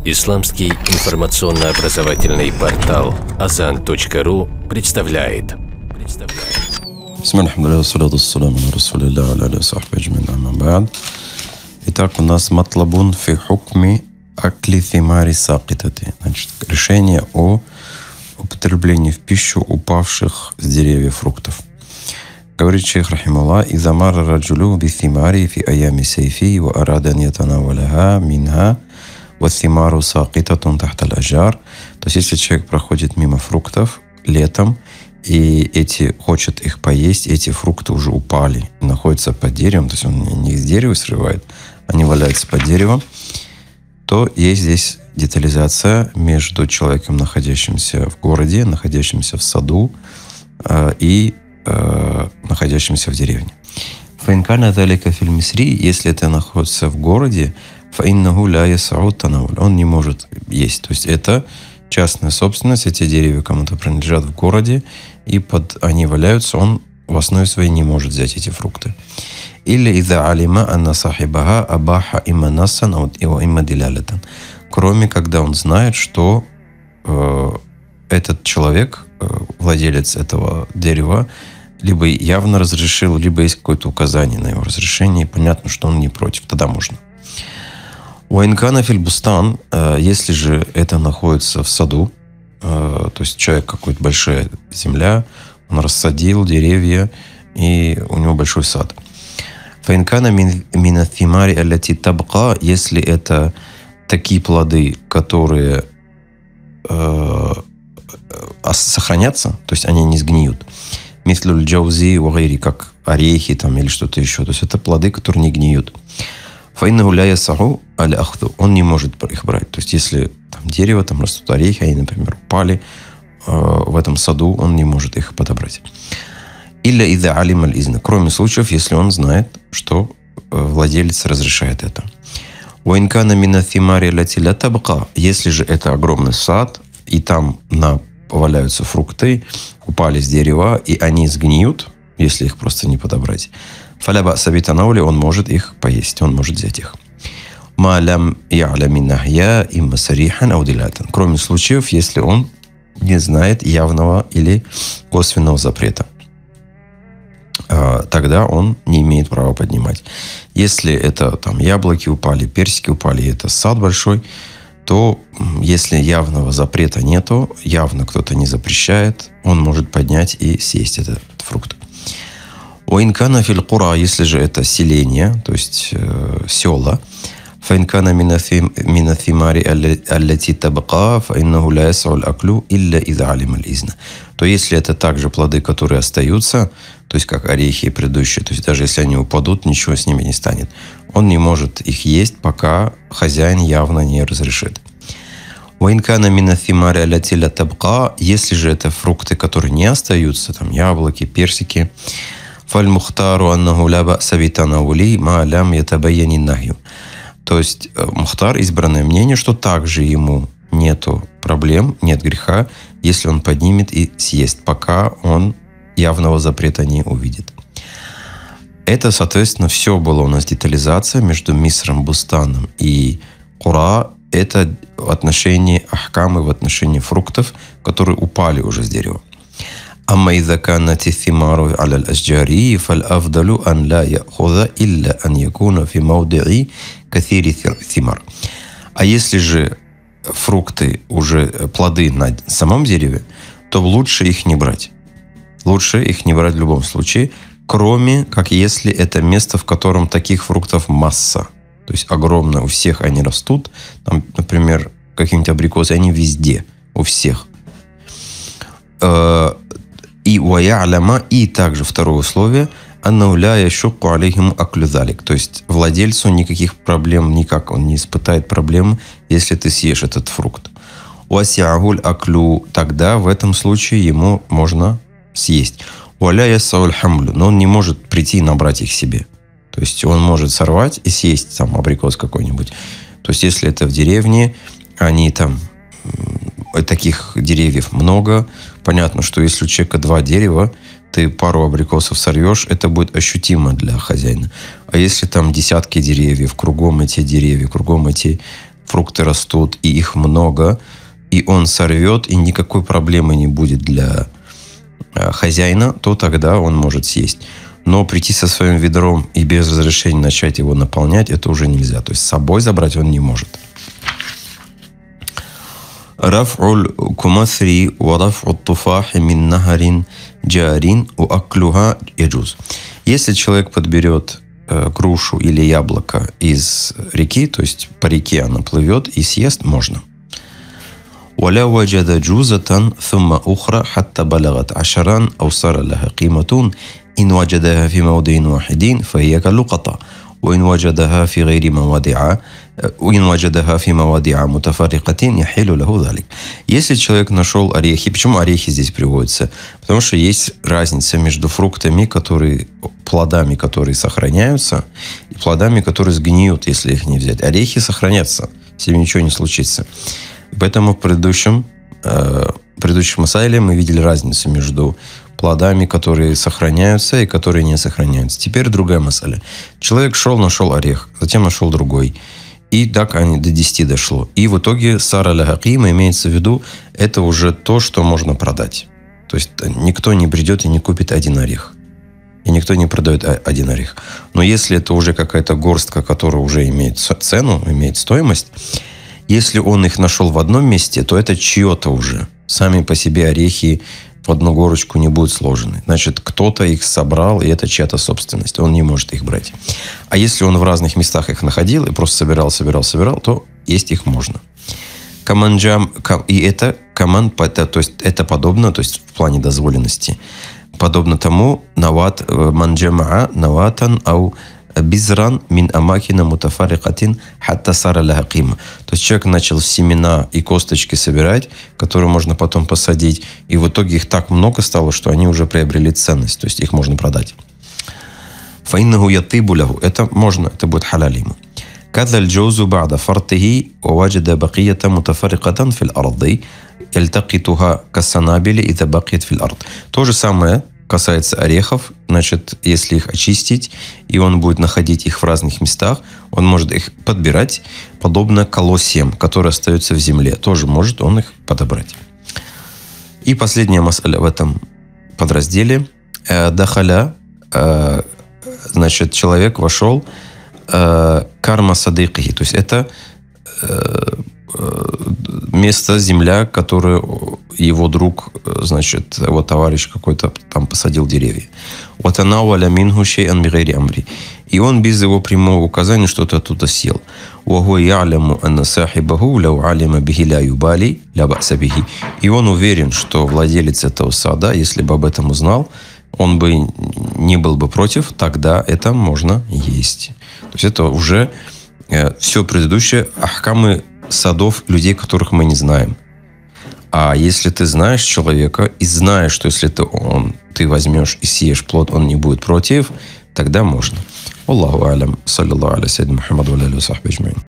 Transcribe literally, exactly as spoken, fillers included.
Исламский информационно-образовательный портал азан точка ру представляет. Итак, у нас матлабун фи хукми акли thimari сакитати. Значит, решение о употреблении в пищу упавших с деревьев фруктов. Говорит шейх рахималлах: «Иза марра раджулу би thimari фи аями сейфи ва арада ан ятанаваляха минха ва thимару сакитатун тахта аль-ажар». То есть, если человек проходит мимо фруктов летом, и эти хочет их поесть, эти фрукты уже упали, находятся под деревом, то есть он не из дерева срывает, они валяются под деревом, то есть здесь детализация между человеком, находящимся в городе, находящимся в саду э, и э, находящимся в деревне. Фаинкана далека филь мисри, если это находится в городе, фаиннаху ля ясаут танавуль, он не может есть. То есть это частная собственность, эти деревья кому-то принадлежат в городе, и под они валяются, он в основе своей не может взять эти фрукты. Или иза алима анна сахибаха абаха имма насан имма дилялятан. Кроме когда он знает, что э, этот человек, э, владелец этого дерева, либо явно разрешил, либо есть какое-то указание на его разрешение, и понятно, что он не против, тогда можно. Уайнкана фильбустан, если же это находится в саду, то есть человек, какой-то большая земля, он рассадил деревья, и у него большой сад. Фаинкана мина thimari аллати табка, если это такие плоды, которые э, сохранятся, то есть они не сгниют. Мислюль джаузи угайри, как орехи там, или что-то еще. То есть это плоды, которые не гниют. Фаиннаху ля ясаху аля ахду, он не может их брать. То есть если там дерево, там растут орехи, они, например, упали э, в этом саду, он не может их подобрать. Илля иза алим аль изна, кроме случаев, если он знает, что э, владелец разрешает это. Уайнкана мина thimari лати ля табка, если же это огромный сад, и там на, валяются фрукты, упали с дерева, и они сгниют, если их просто не подобрать. Фаляба сабитанаули, он может их поесть, он может взять их. Малям я'ламинахья имма сарихан аудилятан. Кроме случаев, если он не знает явного или косвенного запрета. Тогда он не имеет права поднимать. Если это там яблоки упали, персики упали, это сад большой, то если явного запрета нету, явно кто-то не запрещает, он может поднять и съесть этот фрукт. Уинкана филь кура, если же это селение, то есть э, села, фаинкана мина thimari аллати табка, фаиннаху ля ясауль аклю илля иза алим аль изна. То если это также плоды, которые остаются, то есть как орехи предыдущие, то есть даже если они упадут, ничего с ними не станет. Он не может их есть, пока хозяин явно не разрешит. Уинкана мина thimari аллати ля табка, если же это фрукты, которые не остаются, там яблоки, персики, фаль-мухтару аннаху ля ба'са битанаули ма лям ятабайяни нахью. То есть мухтар, избранное мнение, что также ему нету проблем, нет греха, если он поднимет и съест, пока он явного запрета не увидит. Это, соответственно, все было у нас детализация между мисром, бустаном и кура. Это в отношении ахкамы, в отношении фруктов, которые упали уже с дерева. أما إذا كانت الثمار على الأشجار فالأفضل أن لا يأخذ إلا أن يكون في موضع كثير الثمار. А если же фрукты, уже плоды на самом дереве, то лучше их не брать. Лучше их не брать в любом случае, кроме как если это место, в котором таких фруктов масса. То есть огромное, у всех они растут. Там, например, какие-нибудь абрикосы, они везде, у всех. И уая'ляма, и также второе условие, аннаху ля яшуқу алейхим аклю залик. То есть владельцу никаких проблем, никак он не испытает проблем, если ты съешь этот фрукт. Уаси'агуль аклю, тогда в этом случае ему можно съесть. Уаля ясауль хамлю, но он не может прийти и набрать их себе. То есть он может сорвать и съесть сам абрикос какой-нибудь. То есть если это в деревне, они там, таких деревьев много. Понятно, что если у человека два дерева, ты пару абрикосов сорвешь, это будет ощутимо для хозяина. А если там десятки деревьев, кругом эти деревья, кругом эти фрукты растут, и их много, и он сорвет, и никакой проблемы не будет для хозяина, то тогда он может съесть. Но прийти со своим ведром и без разрешения начать его наполнять, это уже нельзя. То есть с собой забрать он не может. Раф'уль кумасри ва раф'ут туфахи мин нахарин джарин ва аклуха яджуз. Если человек подберет э, грушу или яблоко из реки, то есть по реке она плывет и съест, можно. ولا وجد جوزة ثم أخرى حتى بلغت عشرا أو صار لها قيمة إن وجدها في موضع واحد فهي كاللقطة وإن وجدها في غير مواضع وإن وجدها في مواضع متفرقة يحل له ذلك. Если человек нашел орехи, почему орехи здесь приводятся? Потому что есть разница между фруктами, которые, плодами, которые сохраняются, и плодами, которые сгниют, если их не взять. Орехи сохранятся, с ними ничего не случится. Поэтому в предыдущем, э, в предыдущем масайле мы видели разницу между плодами, которые сохраняются и которые не сохраняются. Теперь другая масаля. Человек шел, нашел орех, затем нашел другой. И так они до десяти дошло. И в итоге сара ляха қима, имеется в виду, это уже то, что можно продать. То есть никто не придет и не купит один орех. И никто не продает один орех. Но если это уже какая-то горстка, которая уже имеет цену, имеет стоимость, если он их нашел в одном месте, то это чье-то уже. Сами по себе орехи в одну горочку не будут сложены. Значит, кто-то их собрал, и это чья-то собственность. Он не может их брать. А если он в разных местах их находил и просто собирал, собирал, собирал, то есть их можно. Каманджам, и это каман, то есть это подобно, то есть в плане дозволенности, подобно тому нават манджамаа наватан ау бизран мин амакина мутафарикатин хатта сара ляха қима. То есть человек начал семена и косточки собирать, которые можно потом посадить, и в итоге их так много стало, что они уже приобрели ценность, то есть их можно продать. Фаиннаху ятибу лаху. Это можно, это будет халаль ему. كذا الجوز بعد فرطه ووجد بقية متفرقة في الأرض يلتقطها كالسنابل إذا بقيت في الأرض. То же самое касается орехов. Значит, если их очистить, и он будет находить их в разных местах, он может их подбирать, подобно колосьям, которые остаются в земле. Тоже может он их подобрать. И последняя мас'аля в этом подразделе. Дахаля, значит, человек вошел карма садыкихи, то есть это место, земля, которую его друг, значит, его товарищ какой-то там посадил деревья. Вот она валя минху шей'ан бигайри амри. И он без его прямого указания что-то оттуда съел. وهو يعلم أن صاحبه لو علم به لا يبالي لا بأس به. И он уверен, что владелец этого сада, если бы об этом узнал, он бы не был бы против, тогда это можно есть. То есть это уже э, все предыдущее ахкамы садов людей, которых мы не знаем. А если ты знаешь человека и знаешь, что если ты, он, ты возьмешь и съешь плод, он не будет против, тогда можно. Аллаху алям. Саллиллаху аля саййидина Мухаммаду ва аля алихи ва сахбихи аджмаин.